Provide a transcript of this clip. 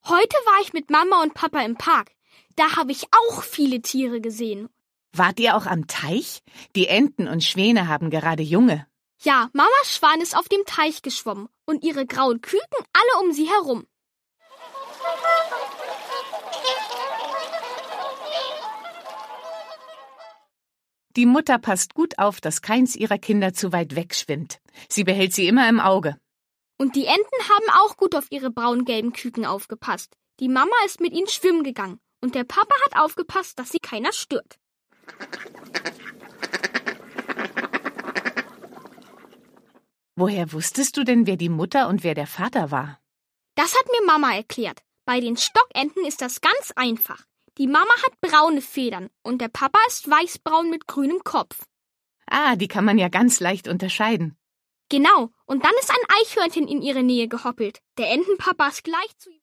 Heute war ich mit Mama und Papa im Park. Da habe ich auch viele Tiere gesehen. Wart ihr auch am Teich? Die Enten und Schwäne haben gerade Junge. Ja, Mamas Schwan ist auf dem Teich geschwommen und ihre grauen Küken alle um sie herum. Die Mutter passt gut auf, dass keins ihrer Kinder zu weit wegschwimmt. Sie behält sie immer im Auge. Und die Enten haben auch gut auf ihre braun-gelben Küken aufgepasst. Die Mama ist mit ihnen schwimmen gegangen und der Papa hat aufgepasst, dass sie keiner stört. Woher wusstest du denn, wer die Mutter und wer der Vater war? Das hat mir Mama erklärt. Bei den Stockenten ist das ganz einfach. Die Mama hat braune Federn und der Papa ist weißbraun mit grünem Kopf. Ah, die kann man ja ganz leicht unterscheiden. Genau, und dann ist ein Eichhörnchen in ihre Nähe gehoppelt. Der Entenpapa ist gleich zu ihm.